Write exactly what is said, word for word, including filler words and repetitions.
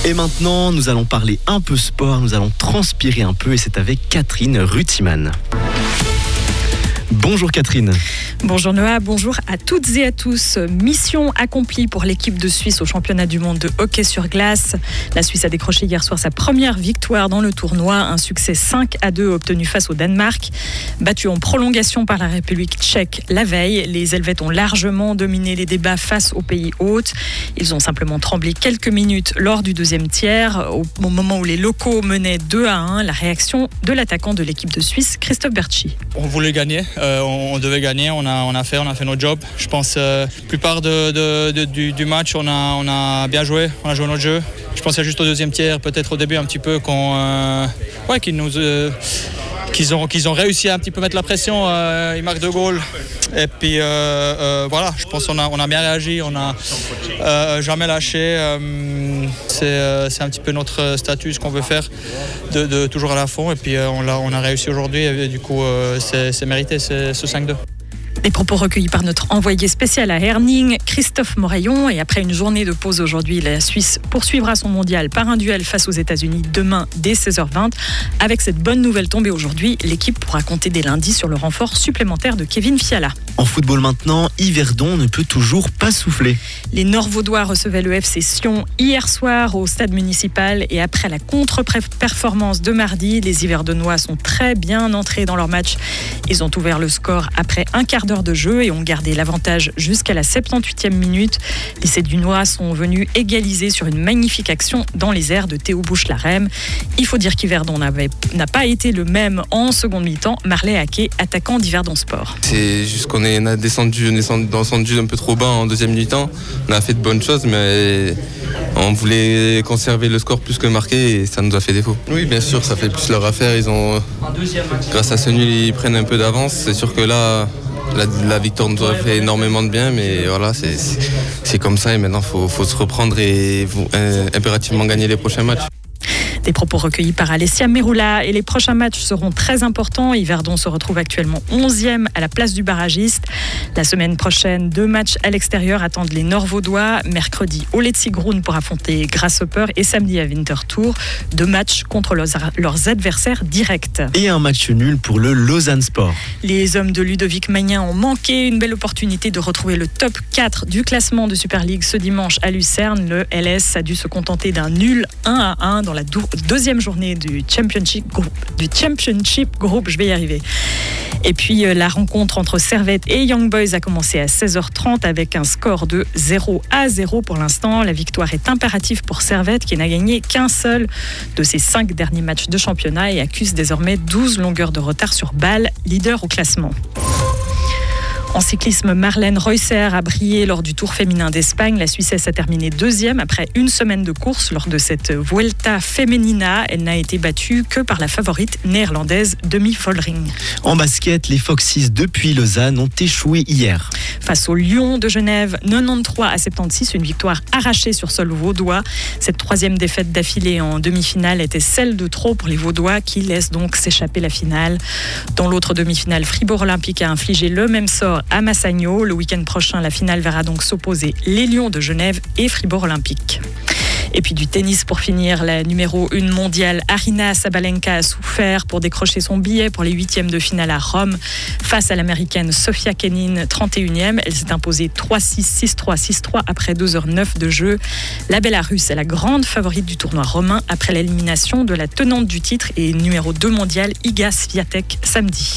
Et maintenant, nous allons parler un peu sport, nous allons transpirer un peu et c'est avec Catherine Rutiman. Bonjour Catherine. Bonjour Noah, bonjour à toutes et à tous. Mission accomplie pour l'équipe de Suisse au championnat du monde de hockey sur glace. La Suisse a décroché hier soir sa première victoire dans le tournoi, un succès cinq à deux obtenu face au Danemark. Battu en prolongation par la République tchèque la veille, les Helvètes ont largement dominé les débats face aux pays hôtes. Ils ont simplement tremblé quelques minutes lors du deuxième tiers, au moment où les locaux menaient deux à un. La réaction de l'attaquant de l'équipe de Suisse, Christophe Bertschy. On voulait gagner. Euh, on, on devait gagner, on a, on a fait, on a fait notre job. Je pense euh, la plupart de, de, de, du, du match, on a, on a bien joué, on a joué notre jeu. Je pense qu'il y a juste au deuxième tiers, peut-être au début un petit peu, qu'on, euh, ouais, qu'ils, nous, euh, qu'ils, ont, qu'ils ont réussi à un petit peu mettre la pression. Euh, ils marquent deux goals. Et puis euh, euh, voilà, je pense qu'on a, on a bien réagi, on n'a euh, jamais lâché. Euh, c'est, euh, c'est un petit peu notre statut, ce qu'on veut faire, de, de toujours à la fond. Et puis euh, on, l'a, on a réussi aujourd'hui et du coup euh, c'est, c'est mérité, c'est ce cinq deux. Les propos recueillis par notre envoyé spécial à Herning, Christophe Moraillon. Et après une journée de pause aujourd'hui, la Suisse poursuivra son mondial par un duel face aux États-Unis demain dès seize heures vingt. Avec cette bonne nouvelle tombée aujourd'hui, l'équipe pourra compter dès lundi sur le renfort supplémentaire de Kevin Fiala. En football maintenant, Yverdon ne peut toujours pas souffler. Les Nord-Vaudois recevaient le F C Sion hier soir au stade municipal. Et après la contre-performance de mardi, les Yverdonois sont très bien entrés dans leur match. Ils ont ouvert le score après un quart d'heure de jeu et ont gardé l'avantage jusqu'à la soixante-dix-huitième minute. Les Sédunois sont venus égaliser sur une magnifique action dans les airs de Théo Bouche-Larem. Il faut dire qu'Yverdon n'avait, n'a pas été le même en seconde mi-temps. Marley Haquet, attaquant d'Yverdon Sport. C'est juste qu'on est, on a descendu, on est descendu un peu trop bas en deuxième mi-temps. On a fait de bonnes choses, mais on voulait conserver le score plus que marquer et ça nous a fait défaut. Oui, bien sûr, ça fait plus leur affaire. Ils ont, grâce à ce nul, ils prennent un peu d'avance. C'est sûr que là, La, la victoire nous a fait énormément de bien, mais voilà, c'est, c'est, c'est comme ça et maintenant il faut, faut se reprendre et faut, euh, impérativement gagner les prochains matchs. Des propos recueillis par Alessia Meroula et les prochains matchs seront très importants. Yverdon se retrouve actuellement onzième à la place du barragiste. La semaine prochaine, deux matchs à l'extérieur attendent les Nord-Vaudois. Mercredi au Letzigrund pour affronter Grasshopper et samedi à Winterthur. Deux matchs contre leurs, leurs adversaires directs. Et un match nul pour le Lausanne Sport. Les hommes de Ludovic Magnin ont manqué une belle opportunité de retrouver le top quatre du classement de Super League ce dimanche à Lucerne. Le L S a dû se contenter d'un nul un à un dans la dou- deuxième journée du Championship Group, du Championship Group, je vais y arriver. Et puis euh, la rencontre entre Servette et Young Boys a commencé à seize heures trente avec un score de zéro à zéro pour l'instant. La victoire est impérative pour Servette qui n'a gagné qu'un seul de ses cinq derniers matchs de championnat et accuse désormais douze longueurs de retard sur Bâle, leader au classement. En cyclisme, Marlène Reusser a brillé lors du Tour féminin d'Espagne. La Suissesse a terminé deuxième après une semaine de course lors de cette Vuelta Femenina. Elle n'a été battue que par la favorite néerlandaise Demi Vollering. En basket, les Foxes depuis Lausanne ont échoué hier. Face au Lion de Genève, quatre-vingt-treize à soixante-seize, une victoire arrachée sur sol vaudois. Cette troisième défaite d'affilée en demi-finale était celle de trop pour les Vaudois qui laissent donc s'échapper la finale. Dans l'autre demi-finale, Fribourg Olympique a infligé le même sort à Massagno. Le week-end prochain, la finale verra donc s'opposer les Lions de Genève et Fribourg Olympique. Et puis du tennis pour finir, la numéro un mondiale Aryna Sabalenka a souffert pour décrocher son billet pour les huitièmes de finale à Rome. Face à l'américaine Sofia Kenin, trente et unième, elle s'est imposée trois six, six trois, six trois après deux heures neuf de jeu. La Bélarusse est la grande favorite du tournoi romain après l'élimination de la tenante du titre et numéro deux mondiale Iga Swiatek samedi.